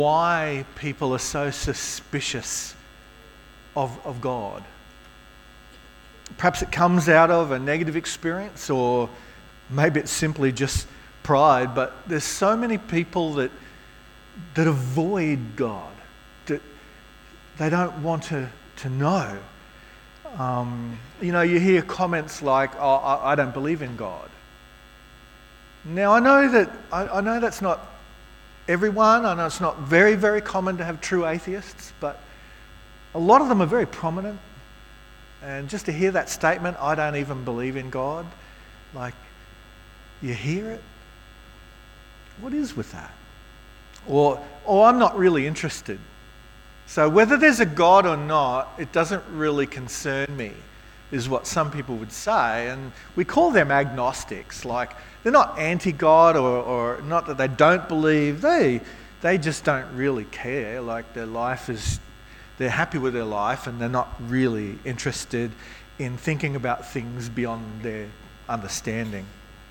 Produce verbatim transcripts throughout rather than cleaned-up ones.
why people are so suspicious of, of God. Perhaps it comes out of a negative experience, or maybe it's simply just pride, but there's so many people that that avoid God, that they don't want to, to know. Um, you know, you hear comments like, oh, I, I don't believe in God. Now, I know that I, I know that's not everyone. I know it's not very, very common to have true atheists, but a lot of them are very prominent. And just to hear that statement, I don't even believe in God, like, you hear it? What is with that? Or, or I'm not really interested. So whether there's a God or not, it doesn't really concern me, is what some people would say. And we call them agnostics. Like, they're not anti-God, or, or not that they don't believe. They, they just don't really care. Like, their life is, they're happy with their life, and they're not really interested in thinking about things beyond their understanding.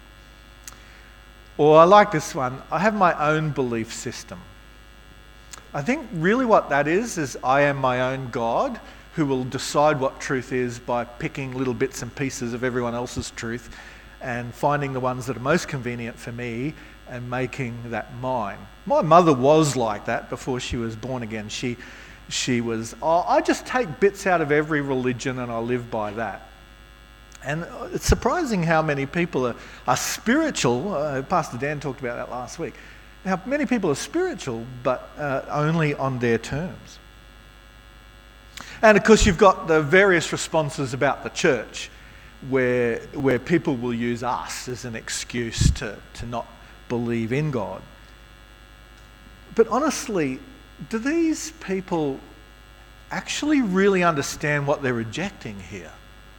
Or I like this one, I have my own belief system. I think really what that is, is I am my own God who will decide what truth is by picking little bits and pieces of everyone else's truth and finding the ones that are most convenient for me and making that mine. My mother was like that before she was born again. She, she was, oh, I just take bits out of every religion and I live by that. And it's surprising how many people are, are spiritual. Uh, Pastor Dan talked about that last week. How many people are spiritual, but uh, only on their terms. And of course, you've got the various responses about the church, where where people will use us as an excuse to, to not believe in God. But honestly, do these people actually really understand what they're rejecting here?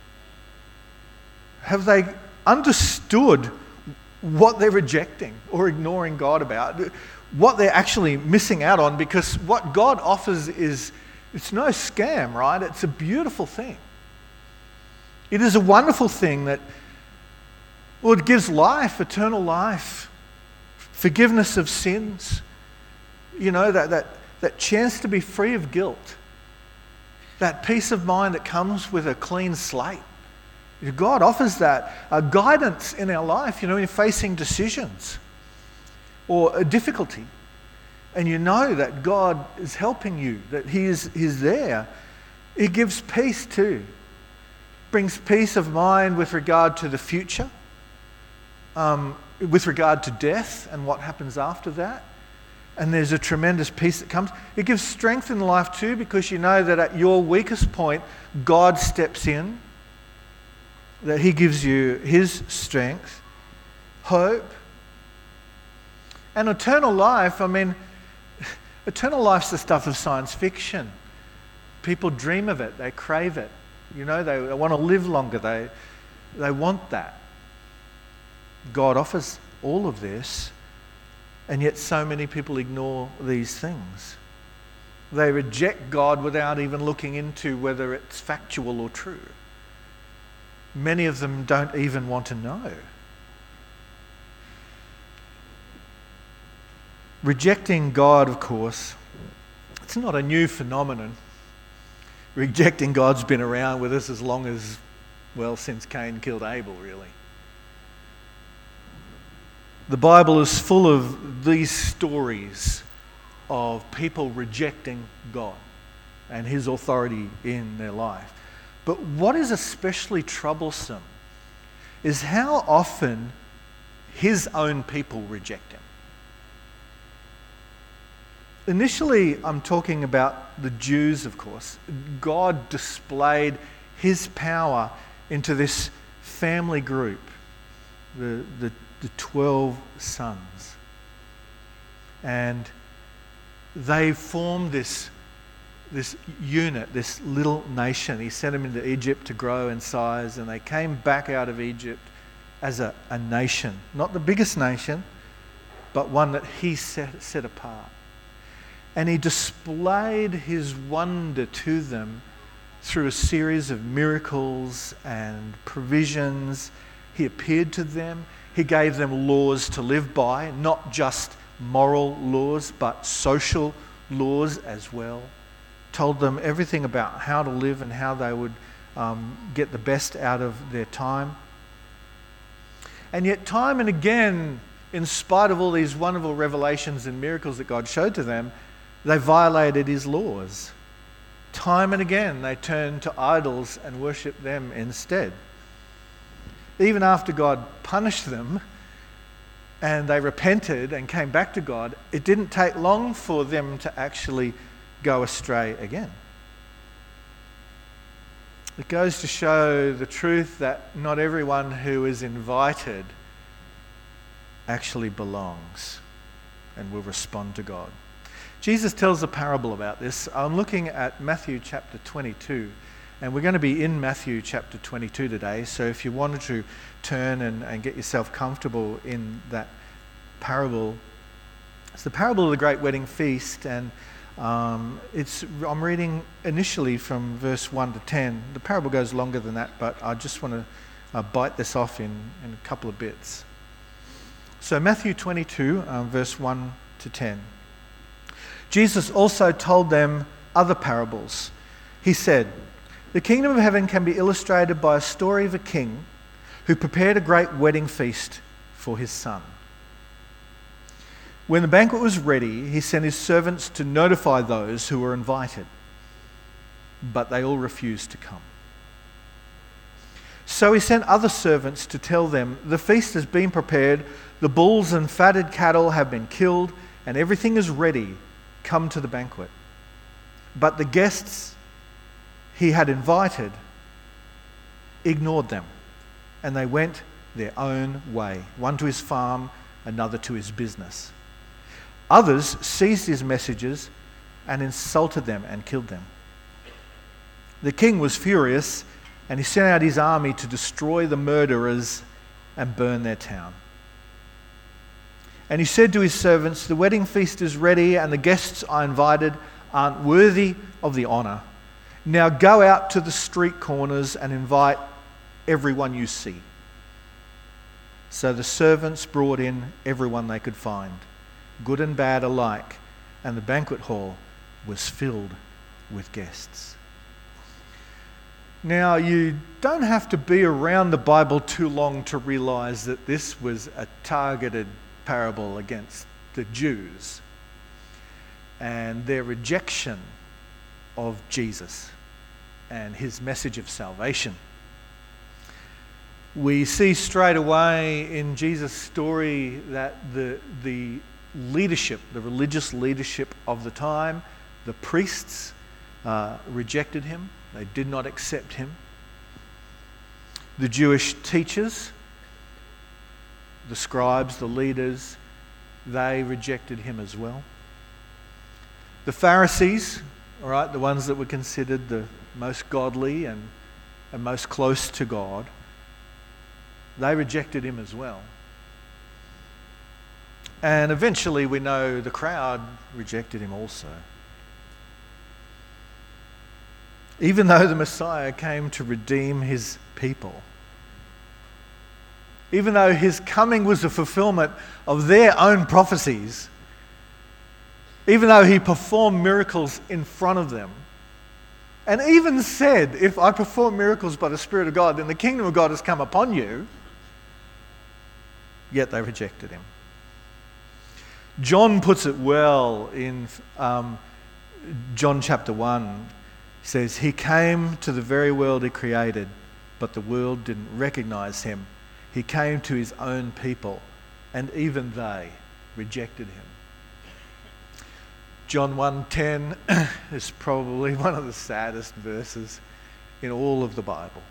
Have they understood what they're rejecting or ignoring God about? What they're actually missing out on? Because what God offers is, it's no scam, right? It's a beautiful thing. It is a wonderful thing that, well, it gives life, eternal life, forgiveness of sins, you know, that, that, that chance to be free of guilt, that peace of mind that comes with a clean slate. God offers that uh, guidance in our life, you know, in facing decisions or a difficulty. And you know that God is helping you, that He is He's there. He gives peace too. Brings peace of mind with regard to the future, um, with regard to death and what happens after that. And there's a tremendous peace that comes. It gives strength in life too, because you know that at your weakest point, God steps in, that He gives you His strength, hope, and eternal life. I mean, eternal life's the stuff of science fiction. People dream of it, they crave it. You know, they, they want to live longer, they, they want that. God offers all of this, and yet so many people ignore these things. They reject God without even looking into whether it's factual or true. Many of them don't even want to know. Rejecting God, of course, it's not a new phenomenon. Rejecting God's been around with us as long as, well, since Cain killed Abel, really. The Bible is full of these stories of people rejecting God and His authority in their life. But what is especially troublesome is how often His own people reject Him. Initially, I'm talking about the Jews, of course. God displayed His power into this family group, the, the, the twelve sons. And they formed this this unit, this little nation. He sent them into Egypt to grow in size, and they came back out of Egypt as a, a nation. Not the biggest nation, but one that He set, set apart. And He displayed His wonder to them through a series of miracles and provisions. He appeared to them. He gave them laws to live by, not just moral laws, but social laws as well. Told them everything about how to live and how they would um, get the best out of their time. And yet time and again, in spite of all these wonderful revelations and miracles that God showed to them, they violated his laws. Time and again, they turned to idols and worshipped them instead. Even after God punished them and they repented and came back to God, it didn't take long for them to actually go astray again. It goes to show the truth that not everyone who is invited actually belongs and will respond to God. Jesus tells a parable about this. I'm looking at Matthew chapter twenty-two, and we're going to be in Matthew chapter twenty-two today. So if you wanted to turn and, and get yourself comfortable in that parable, it's the parable of the great wedding feast, and um, it's I'm reading initially from verse one to ten. The parable goes longer than that, but I just want to uh, bite this off in, in a couple of bits. So Matthew twenty-two, um, verse one to ten. Jesus also told them other parables. He said, "The kingdom of heaven can be illustrated by a story of a king who prepared a great wedding feast for his son. When the banquet was ready, he sent his servants to notify those who were invited, but they all refused to come. So he sent other servants to tell them, 'The feast has been prepared, the bulls and fatted cattle have been killed, and everything is ready. Come to the banquet.' But the guests he had invited ignored them, and they went their own way, one to his farm, another to his business. Others seized his messengers and insulted them and killed them. The king was furious, and he sent out his army to destroy the murderers and burn their town. And he said to his servants, 'The wedding feast is ready, and the guests I invited aren't worthy of the honor. Now go out to the street corners and invite everyone you see.' So the servants brought in everyone they could find, good and bad alike, and the banquet hall was filled with guests." Now, you don't have to be around the Bible too long to realize that this was a targeted parable against the Jews and their rejection of Jesus and his message of salvation. We see straight away in Jesus' story that the, the leadership, the religious leadership of the time, the priests, uh, rejected him. They did not accept him. The Jewish teachers, the scribes, the leaders, they rejected him as well. The Pharisees, all right, the ones that were considered the most godly and, and most close to God, they rejected him as well. And eventually we know the crowd rejected him also. Even though the Messiah came to redeem his people, even though his coming was a fulfillment of their own prophecies, even though he performed miracles in front of them, and even said, "If I perform miracles by the Spirit of God, then the kingdom of God has come upon you," yet they rejected him. John puts it well in um, John chapter one. He says, "He came to the very world he created, but the world didn't recognize him. He came to his own people, and even they rejected him." John one ten is probably one of the saddest verses in all of the Bible.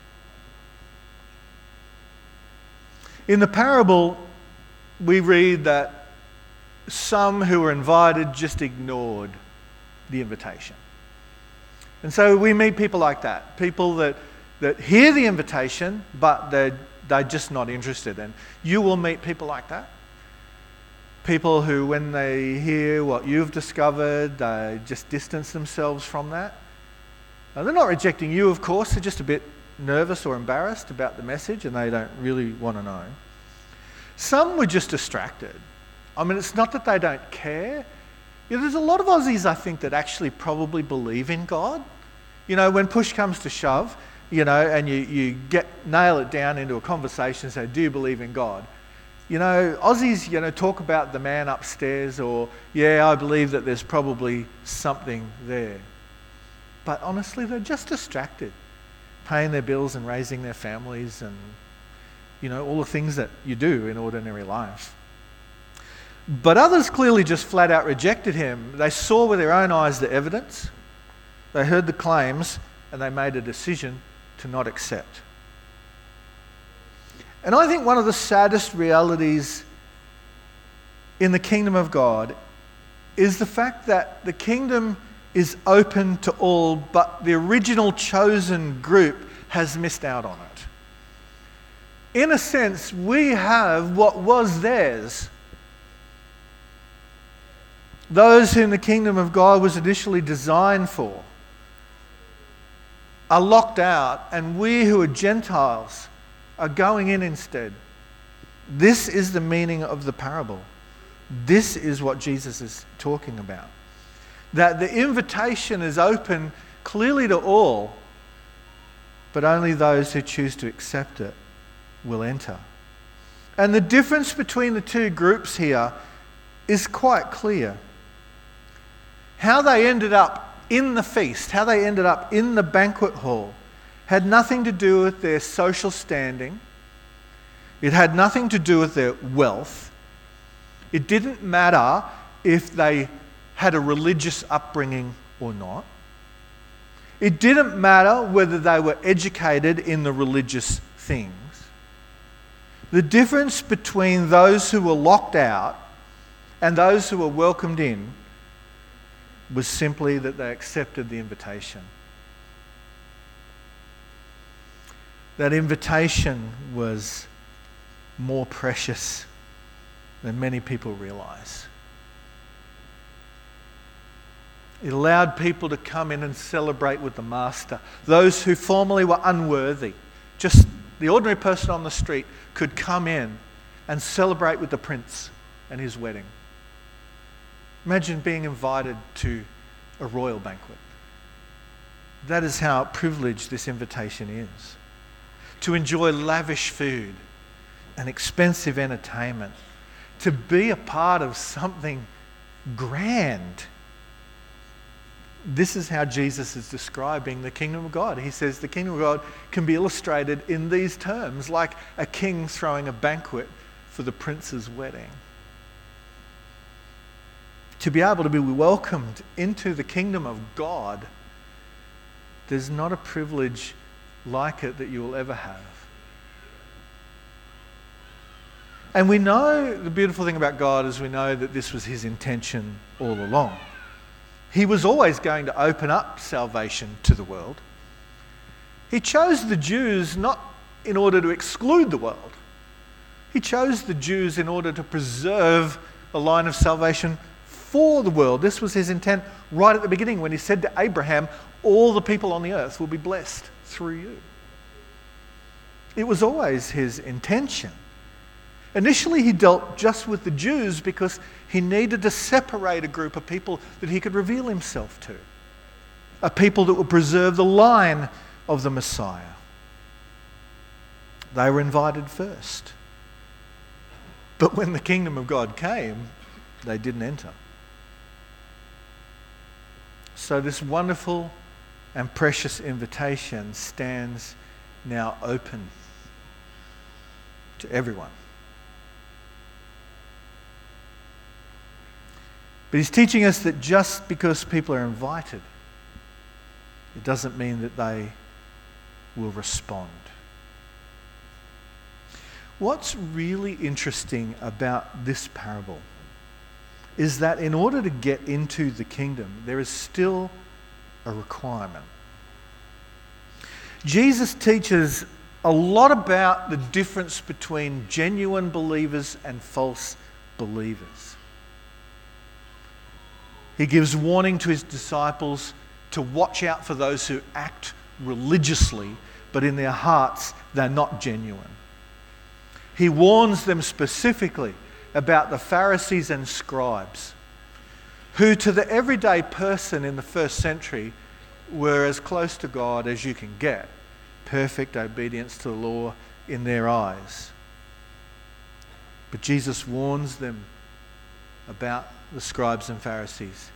In the parable, we read that some who were invited just ignored the invitation. And so we meet people like that, people that, that hear the invitation, but they're, they're just not interested. And you will meet people like that. People who, when they hear what you've discovered, they just distance themselves from that. Now, they're not rejecting you, of course. They're just a bit nervous or embarrassed about the message, and they don't really want to know. Some were just distracted. I mean, it's not that they don't care. You know, there's a lot of Aussies, I think, that actually probably believe in God. You know, when push comes to shove, you know, and you, you get nail it down into a conversation and say, do you believe in God? You know, Aussies, you know, talk about the man upstairs or, yeah, I believe that there's probably something there. But honestly, they're just distracted, paying their bills and raising their families and, you know, all the things that you do in ordinary life. But others clearly just flat out rejected him. They saw with their own eyes the evidence, they heard the claims, and they made a decision to not accept. And I think one of the saddest realities in the kingdom of God is the fact that the kingdom is open to all, but the original chosen group has missed out on it. In a sense, we have what was theirs. Those whom the kingdom of God was initially designed for are locked out, and we who are Gentiles are going in instead. This is the meaning of the parable. This is what Jesus is talking about. That the invitation is open clearly to all, but only those who choose to accept it will enter. And the difference between the two groups here is quite clear. How they ended up in the feast, how they ended up in the banquet hall, had nothing to do with their social standing. It had nothing to do with their wealth. It didn't matter if they had a religious upbringing or not. It didn't matter whether they were educated in the religious things. The difference between those who were locked out and those who were welcomed in was simply that they accepted the invitation. That invitation was more precious than many people realize. It allowed people to come in and celebrate with the Master. Those who formerly were unworthy, just the ordinary person on the street, could come in and celebrate with the Prince and his wedding. Imagine being invited to a royal banquet. That is how privileged this invitation is. To enjoy lavish food and expensive entertainment. To be a part of something grand. This is how Jesus is describing the kingdom of God. He says the kingdom of God can be illustrated in these terms, like a king throwing a banquet for the prince's wedding. To be able to be welcomed into the kingdom of God, there's not a privilege like it that you will ever have. And we know the beautiful thing about God is we know that this was his intention all along. He was always going to open up salvation to the world. He chose the Jews not in order to exclude the world. He chose the Jews in order to preserve a line of salvation for the world. This was his intent right at the beginning when he said to Abraham, all the people on the earth will be blessed through you. It was always his intention. Initially, he dealt just with the Jews because he needed to separate a group of people that he could reveal himself to. A people that would preserve the line of the Messiah. They were invited first. But when the kingdom of God came, they didn't enter. So this wonderful and precious invitation stands now open to everyone. But he's teaching us that just because people are invited, it doesn't mean that they will respond. What's really interesting about this parable is that in order to get into the kingdom, there is still a requirement. Jesus teaches a lot about the difference between genuine believers and false believers. He gives warning to his disciples to watch out for those who act religiously, but in their hearts they're not genuine. He warns them specifically about the Pharisees and scribes, who to the everyday person in the first century were as close to God as you can get. Perfect obedience to the law in their eyes. But Jesus warns them about the scribes and Pharisees.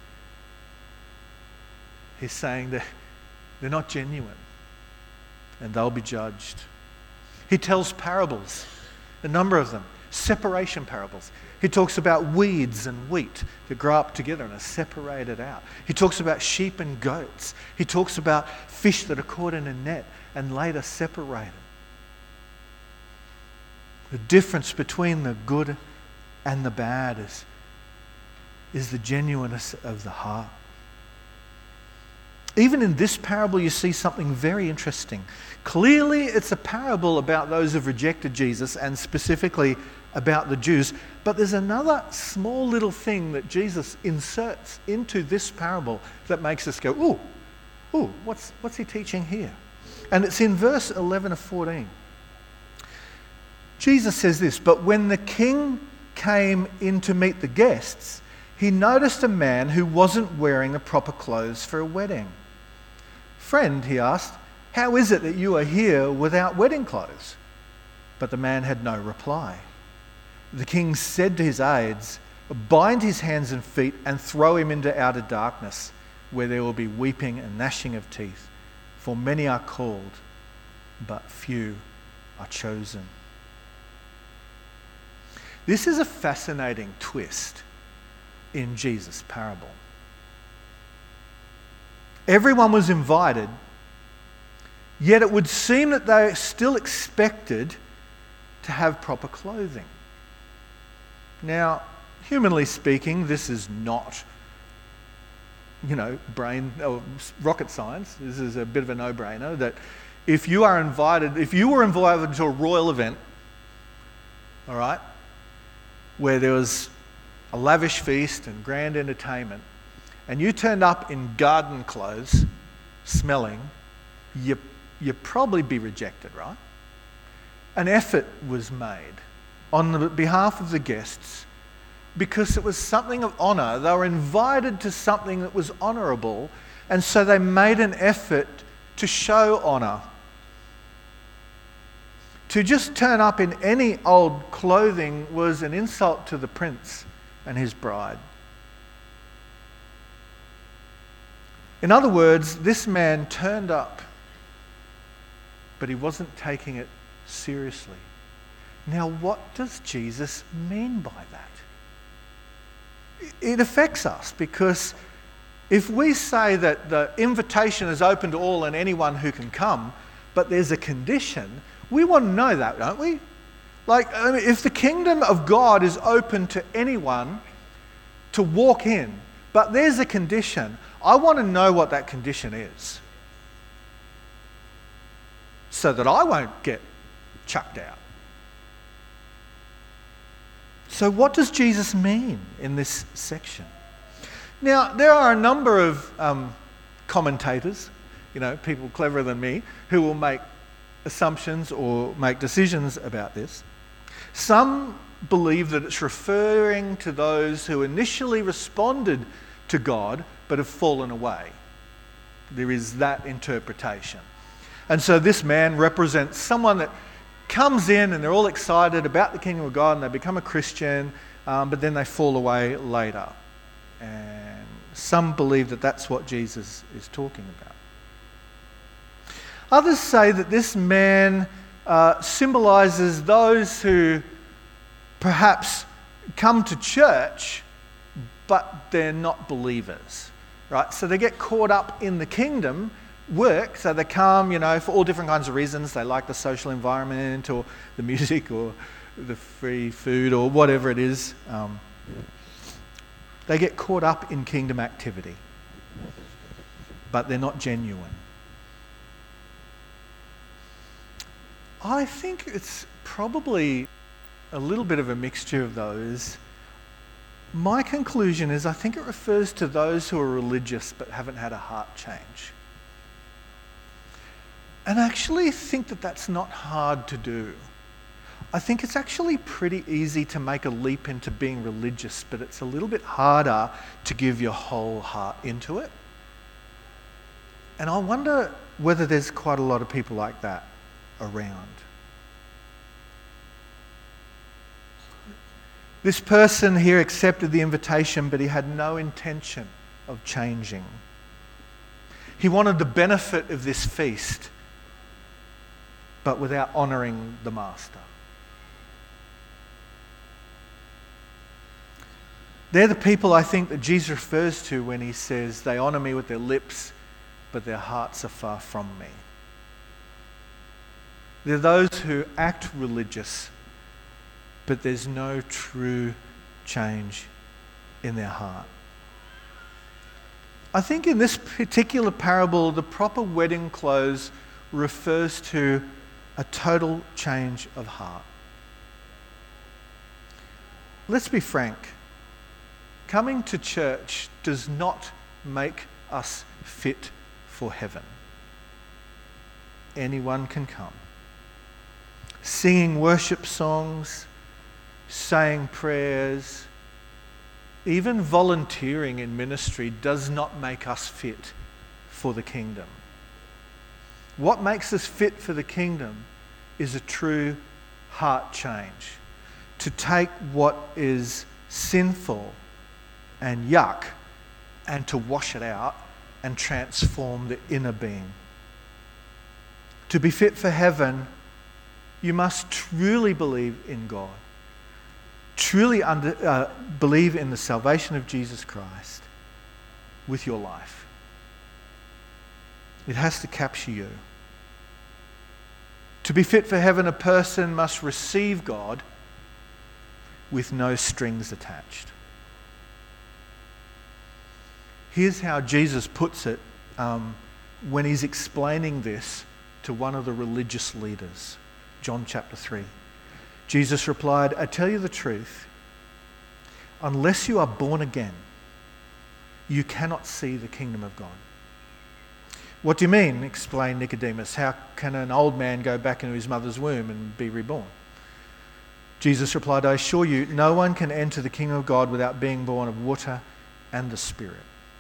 He's saying that they're not genuine and they'll be judged. He tells parables, a number of them, separation parables. He talks about weeds and wheat that grow up together and are separated out. He talks about sheep and goats. He talks about fish that are caught in a net and later separated. The difference between the good and the bad is, is the genuineness of the heart. Even in this parable, you see something very interesting. Clearly, it's a parable about those who've rejected Jesus and specifically about the Jews. But there's another small little thing that Jesus inserts into this parable that makes us go, ooh, ooh, what's, what's he teaching here? And it's in verse eleven of fourteen. Jesus says this, "But when the king came in to meet the guests, he noticed a man who wasn't wearing the proper clothes for a wedding. 'Friend,' he asked, 'how is it that you are here without wedding clothes?' But the man had no reply. The king said to his aides, 'Bind his hands and feet and throw him into outer darkness, where there will be weeping and gnashing of teeth. For many are called, but few are chosen.'" This is a fascinating twist in Jesus' parable. Everyone was invited, yet it would seem that they still expected to have proper clothing. Now, humanly speaking, this is not, you know, brain or rocket science. This is a bit of a no-brainer that if you are invited, if you were invited to a royal event, all right, where there was a lavish feast and grand entertainment, and you turned up in garden clothes, smelling, you you'd probably be rejected, right? An effort was made on the behalf of the guests because it was something of honour. They were invited to something that was honourable, and so they made an effort to show honour. To just turn up in any old clothing was an insult to the prince and his bride. In other words, this man turned up, but he wasn't taking it seriously. Now, what does Jesus mean by that? It affects us because if we say that the invitation is open to all and anyone who can come, but there's a condition, we want to know that, don't we? Like, I mean, if the kingdom of God is open to anyone to walk in, but there's a condition, I want to know what that condition is so that I won't get chucked out. So what does Jesus mean in this section? Now, there are a number of um, commentators, you know, people cleverer than me, who will make assumptions or make decisions about this. Some believe that it's referring to those who initially responded to God but have fallen away. There is that interpretation. And so this man represents someone that comes in and they're all excited about the kingdom of God and they become a Christian, um, but then they fall away later. And some believe that that's what Jesus is talking about. Others say that this man uh, symbolises those who perhaps come to church, but they're not believers, right? So they get caught up in the kingdom work, so they come, you know, for all different kinds of reasons. They like the social environment or the music or the free food or whatever it is. Um, they get caught up in kingdom activity, but they're not genuine. I think it's probably a little bit of a mixture of those. My conclusion is I think it refers to those who are religious but haven't had a heart change. And I actually think that that's not hard to do. I think it's actually pretty easy to make a leap into being religious, but it's a little bit harder to give your whole heart into it. And I wonder whether there's quite a lot of people like that around. This person here accepted the invitation, but he had no intention of changing. He wanted the benefit of this feast, but without honouring the master. They're the people I think that Jesus refers to when he says, they honour me with their lips, but their hearts are far from me. They're those who act religious, but there's no true change in their heart. I think in this particular parable, the proper wedding close refers to a total change of heart. Let's be frank. Coming to church does not make us fit for heaven. Anyone can come. Singing worship songs, saying prayers, even volunteering in ministry does not make us fit for the kingdom. What makes us fit for the kingdom is a true heart change. To take what is sinful and yuck and to wash it out and transform the inner being. To be fit for heaven, you must truly believe in God. Truly under, uh, believe in the salvation of Jesus Christ with your life. It has to capture you. To be fit for heaven, a person must receive God with no strings attached. Here's how Jesus puts it um, when he's explaining this to one of the religious leaders. John chapter three. Jesus replied, I tell you the truth, unless you are born again, you cannot see the kingdom of God. What do you mean? Explained Nicodemus. How can an old man go back into his mother's womb and be reborn? Jesus replied, I assure you, no one can enter the kingdom of God without being born of water and the Spirit.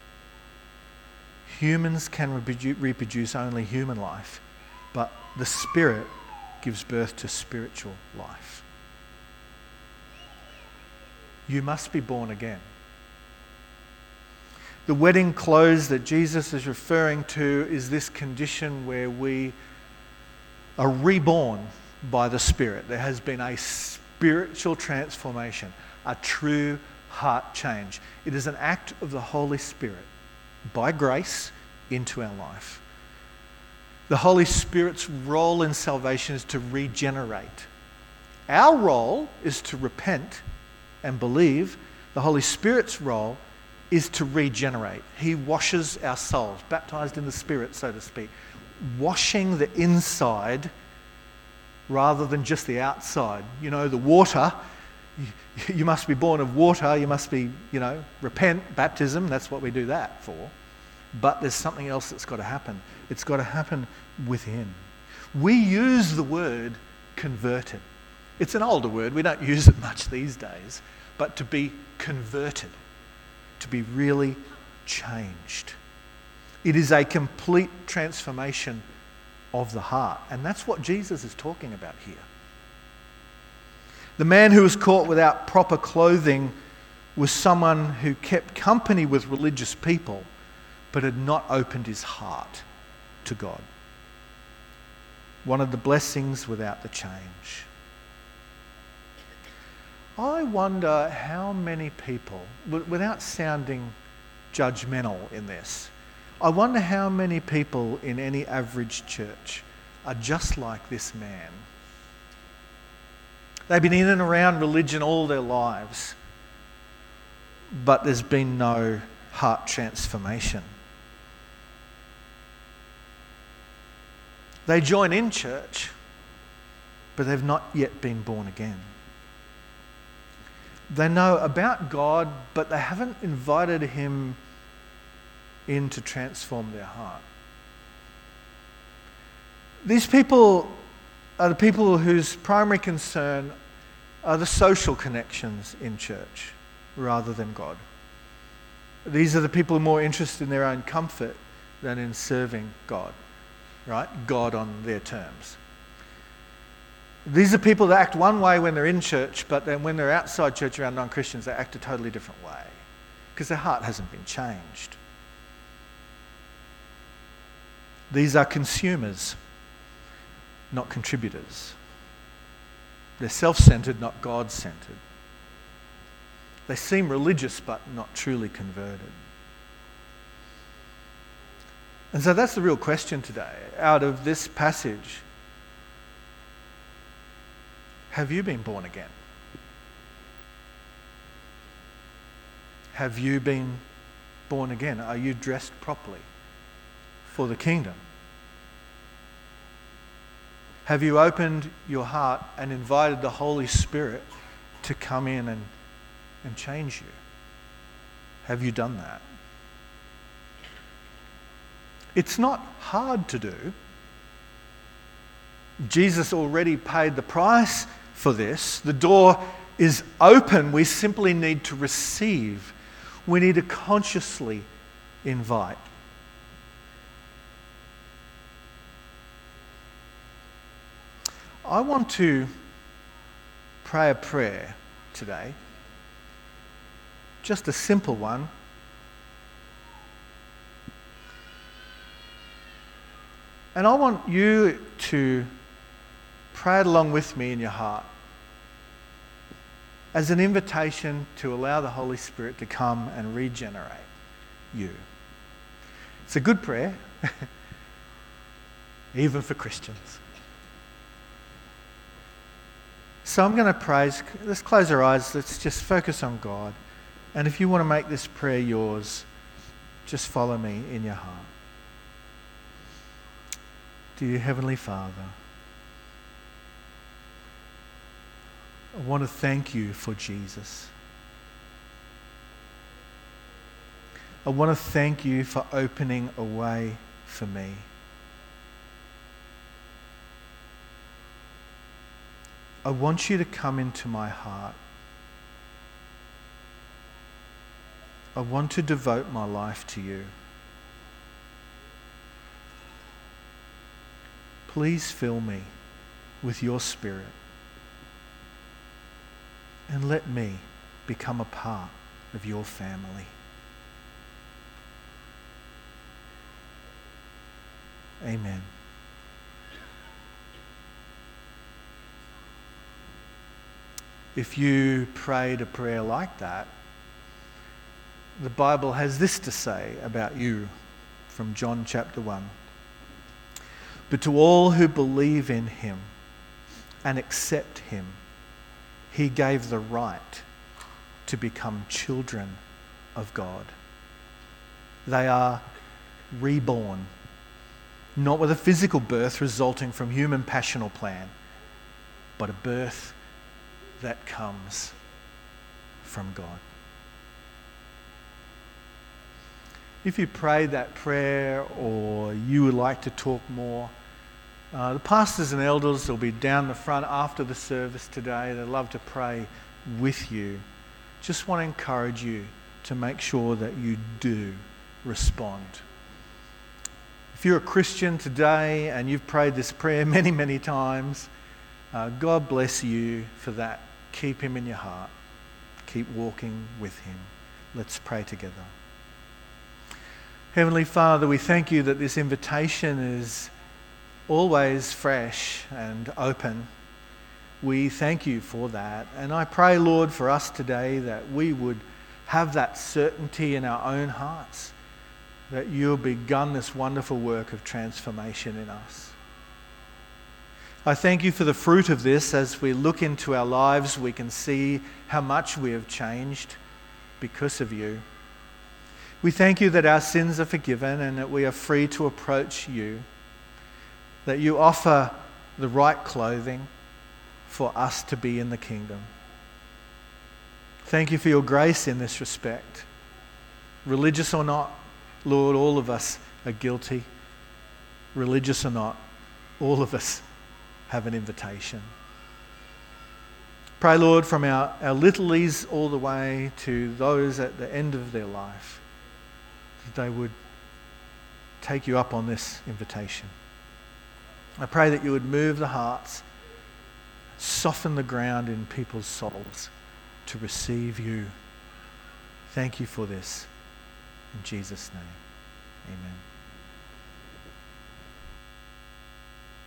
Humans can reproduce only human life, but the Spirit gives birth to spiritual life. You must be born again. The wedding close that Jesus is referring to is this condition where we are reborn by the Spirit. There has been a spiritual transformation, a true heart change. It is an act of the Holy Spirit by grace into our life. The Holy Spirit's role in salvation is to regenerate. Our role is to repent and believe. The Holy Spirit's role is to regenerate. He washes our souls, baptized in the Spirit, so to speak, washing the inside rather than just the outside. You know, the water, you, you must be born of water, you must be, you know, repent, baptism, that's what we do that for. But there's something else that's got to happen. It's got to happen within. We use the word converted. It's an older word, we don't use it much these days, but to be converted, to be really changed. It is a complete transformation of the heart, and that's what Jesus is talking about here. The man who was caught without proper clothing was someone who kept company with religious people, but had not opened his heart to God. Wanted the blessings without the change. I wonder how many people, without sounding judgmental in this, I wonder how many people in any average church are just like this man. They've been in and around religion all their lives, but there's been no heart transformation. They join in church, but they've not yet been born again. They know about God, but they haven't invited him in to transform their heart. These people are the people whose primary concern are the social connections in church rather than God. These are the people who are more interested in their own comfort than in serving God, right? God on their terms. These are people that act one way when they're in church, but then when they're outside church around non-Christians, they act a totally different way because their heart hasn't been changed. These are consumers, not contributors. They're self-centered, not God-centered. They seem religious, but not truly converted. And so that's the real question today. Out of this passage, have you been born again? Have you been born again? Are you dressed properly for the kingdom? Have you opened your heart and invited the Holy Spirit to come in and, and change you? Have you done that? It's not hard to do. Jesus already paid the price for this. The door is open. We simply need to receive. We need to consciously invite. I want to pray a prayer today. Just a simple one. And I want you to pray it along with me in your heart as an invitation to allow the Holy Spirit to come and regenerate you. It's a good prayer, even for Christians. So I'm going to pray. Let's close our eyes. Let's just focus on God. And if you want to make this prayer yours, just follow me in your heart. Dear Heavenly Father, I want to thank you for Jesus. I want to thank you for opening a way for me. I want you to come into my heart. I want to devote my life to you. Please fill me with your Spirit and let me become a part of your family. Amen. If you prayed a prayer like that, the Bible has this to say about you from John chapter one. But to all who believe in him and accept him, he gave the right to become children of God. They are reborn, not with a physical birth resulting from human passion or plan, but a birth that comes from God. If you prayed that prayer or you would like to talk more, uh, the pastors and elders will be down the front after the service today. They'd love to pray with you. Just want to encourage you to make sure that you do respond. If you're a Christian today and you've prayed this prayer many, many times, uh, God bless you for that. Keep him in your heart. Keep walking with him. Let's pray together. Heavenly Father, we thank you that this invitation is always fresh and open. We thank you for that. And I pray, Lord, for us today that we would have that certainty in our own hearts that you have begun this wonderful work of transformation in us. I thank you for the fruit of this. As we look into our lives, we can see how much we have changed because of you. We thank you that our sins are forgiven and that we are free to approach you, that you offer the right clothing for us to be in the kingdom. Thank you for your grace in this respect. Religious or not, Lord, all of us are guilty. Religious or not, all of us have an invitation. Pray, Lord, from our, our littlies all the way to those at the end of their life, that they would take you up on this invitation. I pray that you would move the hearts, soften the ground in people's souls to receive you. Thank you for this. In Jesus' name, amen.